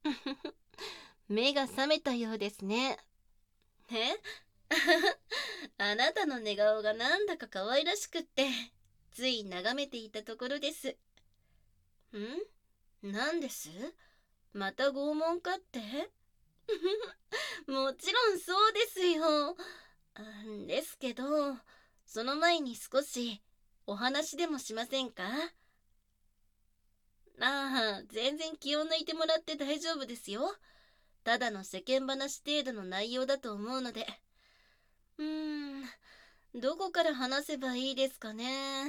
目が覚めたようですね。えあなたの寝顔がなんだか可愛らしくって、つい眺めていたところです。何です？また拷問かって？もちろんそうですよ。ですけど、その前に少しお話でもしませんか？全然気を抜いてもらって大丈夫ですよ。ただの世間話程度の内容だと思うので。うーどこから話せばいいですかね。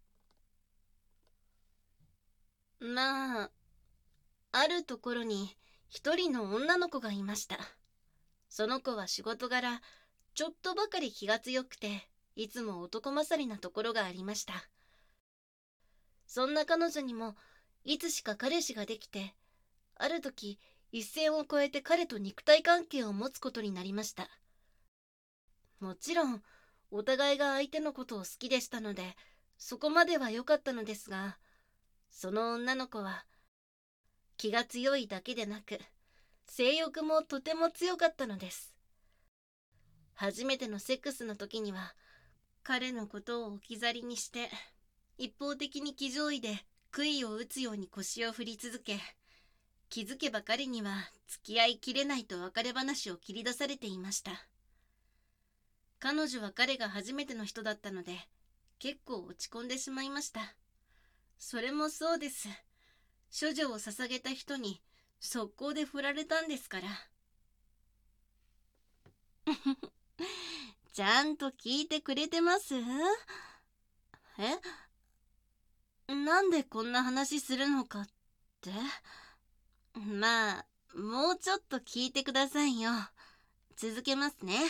まあ、あるところに一人の女の子がいました。その子は仕事柄、ちょっとばかり気が強くて、いつも男勝りなところがありました。そんな彼女にも、いつしか彼氏ができて、ある時、一線を越えて彼と肉体関係を持つことになりました。もちろん、お互いが相手のことを好きでしたので、そこまでは良かったのですが、その女の子は、気が強いだけでなく、性欲もとても強かったのです。初めてのセックスの時には、彼のことを置き去りにして、一方的に騎乗位で杭を打つように腰を振り続け、気づけば彼には付き合いきれないと別れ話を切り出されていました。彼女は彼が初めての人だったので、結構落ち込んでしまいました。それもそうです。処女を捧げた人に速攻で振られたんですから。ちゃんと聞いてくれてます？なんでこんな話するのかって？まあ、もうちょっと聞いてくださいよ。続けますね。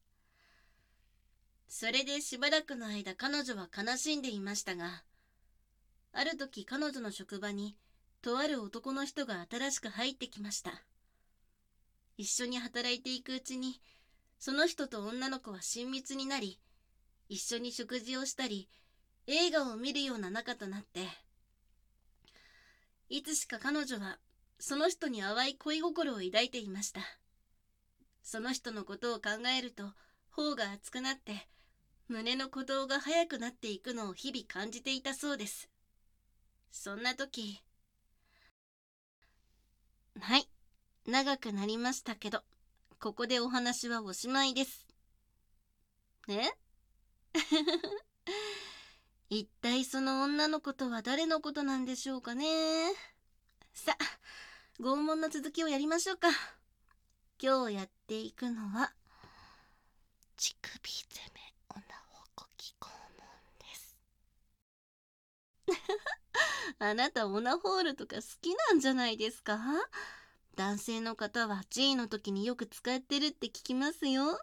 それでしばらくの間彼女は悲しんでいましたが、ある時彼女の職場にとある男の人が新しく入ってきました。一緒に働いていくうちに、その人と女の子は親密になり、一緒に食事をしたり、映画を見るような仲となって、いつしか彼女はその人に淡い恋心を抱いていました。その人のことを考えると頬が熱くなって、胸の鼓動が速くなっていくのを日々感じていたそうです。そんな時、はい、長くなりましたけど、ここでお話はおしまいです。ね一体その女の子とは誰のことなんでしょうかね。さあ、拷問の続きをやりましょうか。今日やっていくのは、乳首攻め女ほこき拷問です。あなたオナホールとか好きなんじゃないですか？男性の方は G の時によく使ってるって聞きますよ。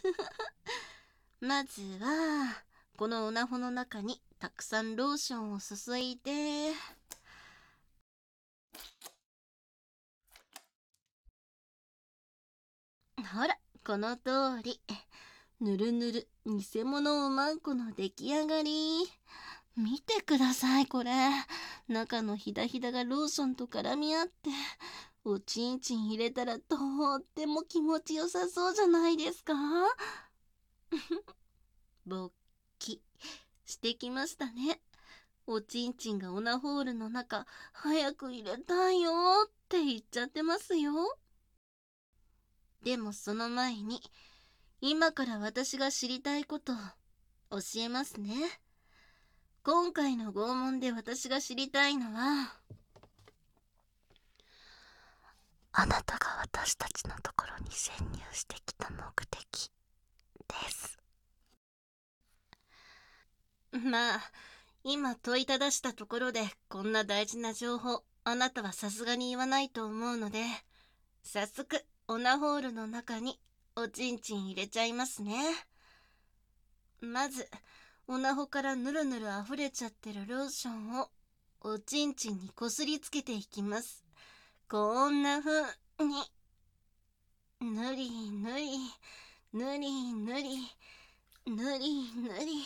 まずはこのオナホの中にたくさんローションを注いで、ほらこの通り、ぬるぬる偽物おまんこの出来上がり。見てくださいこれ。中のひだひだがローションと絡み合って、おちんちん入れたらとっても気持ちよさそうじゃないですか？勃起してきましたね。おちんちんがオナホールの中早く入れたいよって言っちゃってますよ。でもその前に、今から私が知りたいことを教えますね。今回の拷問で私が知りたいのは、あなたが私たちのところに潜入してきた目的です。まあ、今問いただしたところでこんな大事な情報、あなたはさすがに言わないと思うので、早速オナホールの中におちんちん入れちゃいますね。まずオナホからぬるぬる溢れちゃってるローションをおちんちんにこすりつけていきます。こんな風にぬりぬりぬりぬりぬりぬり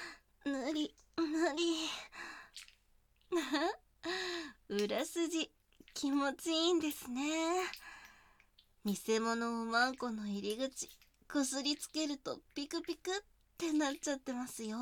ぬりぬり裏筋気持ちいいんですね。偽物おまんこの入り口、こすりつけるとピクピクってなっちゃってますよ。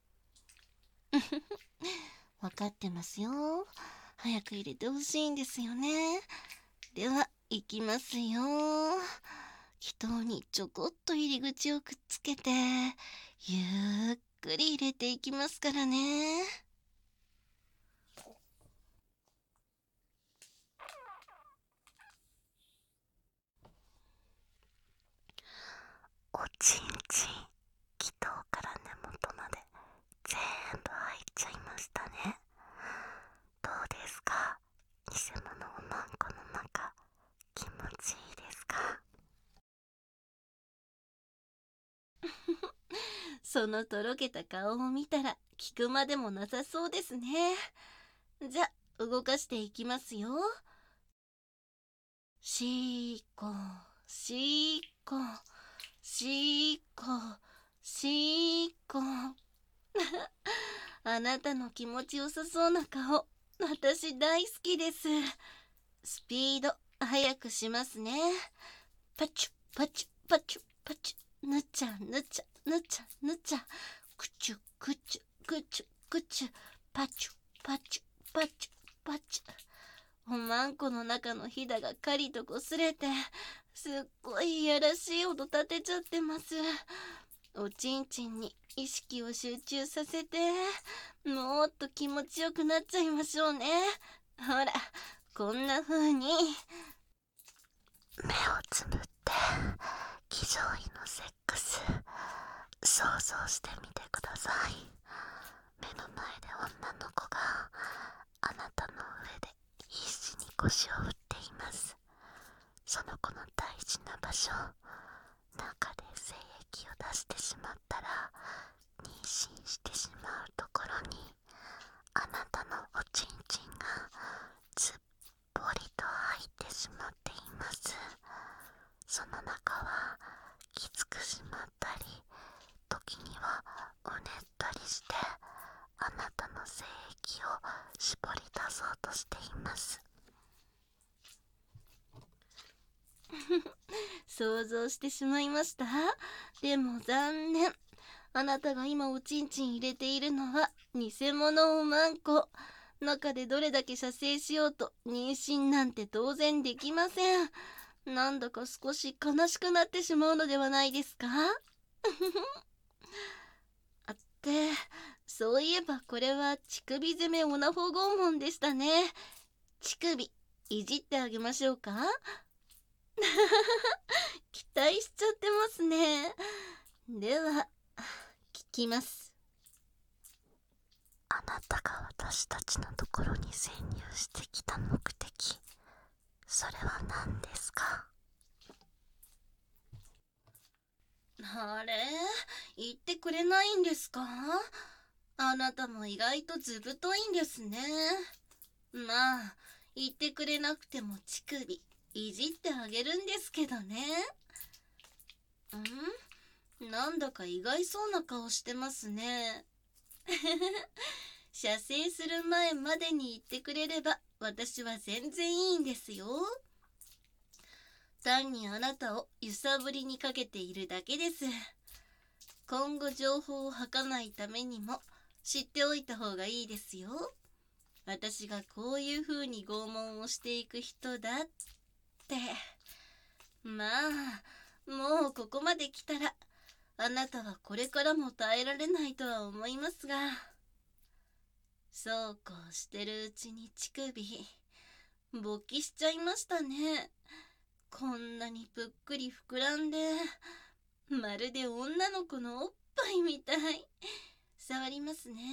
わかってますよ。早く入れてほしいんですよね。では、いきますよ。気筒にちょこっと入り口をくっつけて、ゆっくり入れていきますからね。おちんちん、気筒から根元まで全部入っちゃいましたね。どうですか？偽物おまんこの中、気持ちいいですか？そのとろけた顔を見たら聞くまでもなさそうですね。じゃ、動かしていきますよ。しーこ、しーこ、しーこ、しーこ。あなたの気持ちよさそうな顔、私大好きです。スピード速くしますね。パチュパチュパチュパチュ、ぬちゃぬちゃぬちゃぬちゃ、くちゅくちゅくちゅくちゅ、パチュパチュパチュパチュ。おまんこの中のひだがカリとこすれて、すっごいいやらしい音立てちゃってます。おちんちんに意識を集中させて、もっと気持ちよくなっちゃいましょうね。ほら、こんな風に。目をつぶって気上位のセックス想像してみてください。目の前で女の子があなたの上で必死に腰を振っています。その子の大事な場所、中で精液を出してしまったら妊娠してしまうところに、あなたのおちんちんがずっぽりと入ってしまっています。その中はきつくしまったり、時にはうねったりして、あなたの精液を絞り出そうとしています。想像してしまいました。でも残念。あなたが今おちんちん入れているのは偽物おまんこ。中でどれだけ射精しようと妊娠なんて当然できません。なんだか少し悲しくなってしまうのではないですか？あって、そういえばこれは乳首攻めオナホ拷問でしたね。乳首いじってあげましょうか？期待しちゃってますね。では聞きます。あなたが私たちのところに潜入してきた目的、それは何ですか？あれ、言ってくれないんですか？あなたも意外と図太いんですね。まあ、言ってくれなくても乳首いじってあげるんですけどね。なんだか意外そうな顔してますね。射精する前までに言ってくれれば私は全然いいんですよ。単にあなたを揺さぶりにかけているだけです。今後情報を吐かないためにも知っておいた方がいいですよ。私がこういう風に拷問をしていく人だって。まあ、もうここまで来たらあなたはこれからも耐えられないとは思いますが、そうこうしてるうちに乳首勃起しちゃいましたね。こんなにぷっくり膨らんで、まるで女の子のおっぱいみたい。触りますね。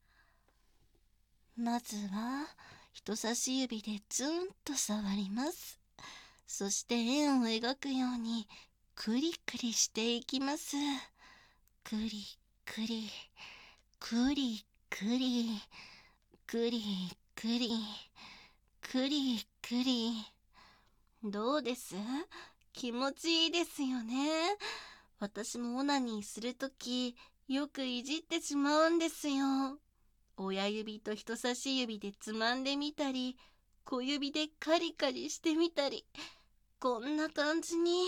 まずは人差し指でツンと触ります。そして円を描くようにクリクリしていきます。クリクリクリクリクリクリクリクリ。どうです？気持ちいいですよね。私もオナニーするときよくいじってしまうんですよ。親指と人差し指でつまんでみたり、 小指でカリカリしてみたり、こんな感じに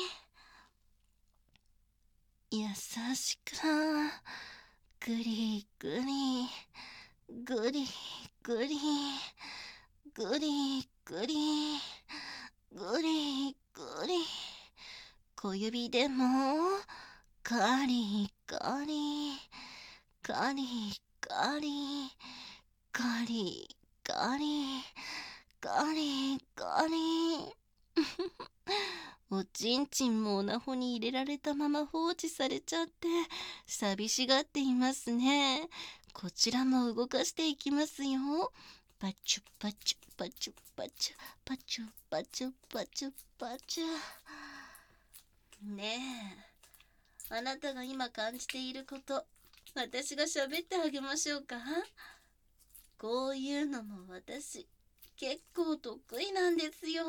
優しくグリグリグリグリグリグリグリグリ、小指でもカリカリカリカリカリカリカリカリおちんちんもおなほに入れられたまま放置されちゃって寂しがっていますね。こちらも動かしていきますよ。パチュパチュパチュパチュパチュパチュパチュパチュ。ねえ、あなたが今感じていること、私が喋ってあげましょうか。こういうのも私結構得意なんですよ。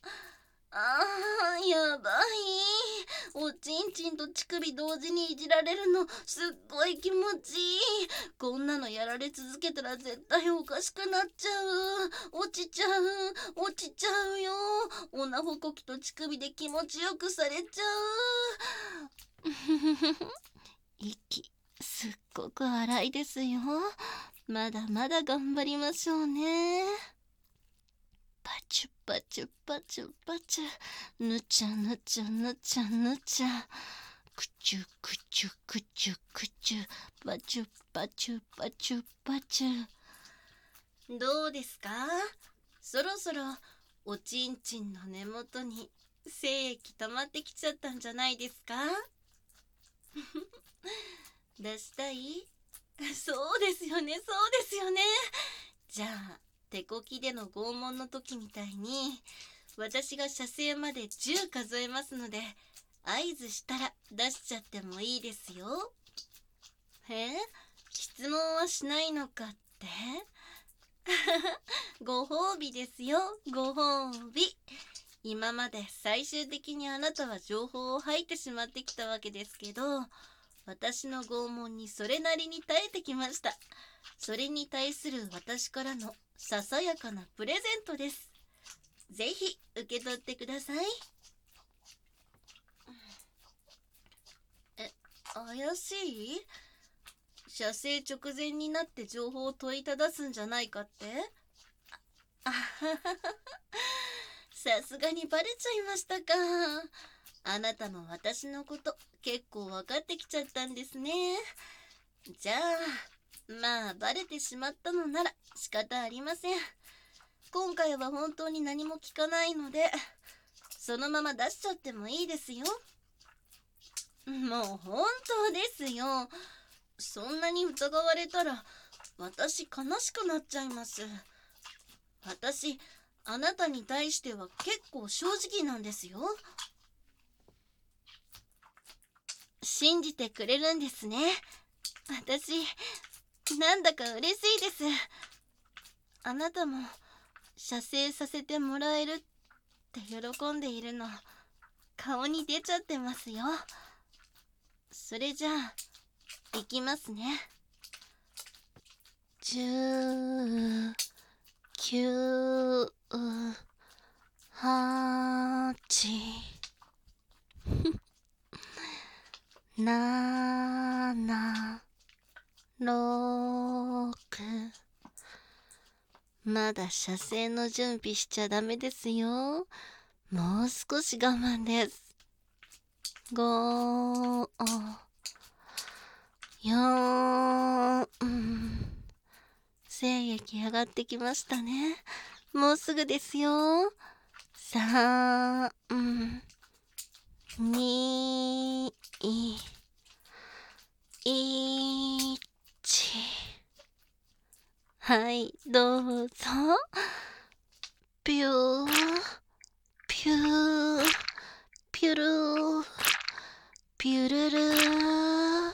やばい。おちんちんと乳首同時にいじられるのすっごい気持ちいい。こんなのやられ続けたら絶対おかしくなっちゃう。落ちちゃうよ。おなほこきと乳首で気持ちよくされちゃう。息すっごく荒いですよ。まだまだ頑張りましょうね。パチュパチュパチュパチュ、ぬちゃぬちゃぬちゃぬちゃ、くちゅくちゅくちゅくちゅ、パチュパチュパチュパチュ。どうですか？そろそろおちんちんの根元に精液溜まってきちゃったんじゃないですか？出したい？そうですよね、そうですよね。じゃあ手こきでの拷問の時みたいに私が射精まで10数えますので、合図したら出しちゃってもいいですよ。質問はしないのかって？ご褒美ですよ、ご褒美。今まで最終的にあなたは情報を吐いてしまってきたわけですけど、私の拷問にそれなりに耐えてきました。それに対する私からのささやかなプレゼントです。ぜひ受け取ってください。怪しい？射精直前になって情報を問いただすんじゃないかって？あははさすがにバレちゃいましたか。あなたも私のこと結構分かってきちゃったんですね。じゃあまあバレてしまったのなら仕方ありません。今回は本当に何も聞かないのでそのまま出しちゃってもいいですよ。もう本当ですよ。そんなに疑われたら私悲しくなっちゃいます。私あなたに対しては結構正直なんですよ。信じてくれるんですね。私なんだか嬉しいです。あなたも射精させてもらえるって喜んでいるの顔に出ちゃってますよ。それじゃあいきますね。10、9、8、7、6。まだ射精の準備しちゃダメですよ。もう少し我慢です。5、4、精液上がってきましたね。もうすぐですよ。3、2、1。はい、どうぞ。ピュー、ピュー、ピュルー、ピュルルー。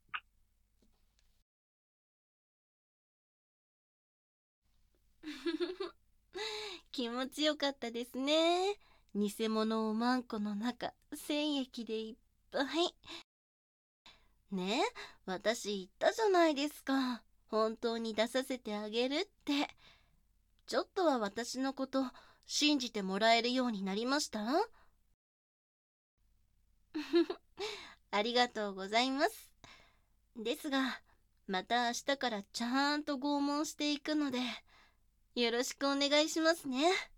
気持ちよかったですね。偽物おまんこの中、精液でいっぱい。ねえ、私言ったじゃないですか。本当に出させてあげるって。 ちょっとは私のこと信じてもらえるようになりました？ありがとうございます。ですが、また明日からちゃんと拷問していくので、よろしくお願いしますね。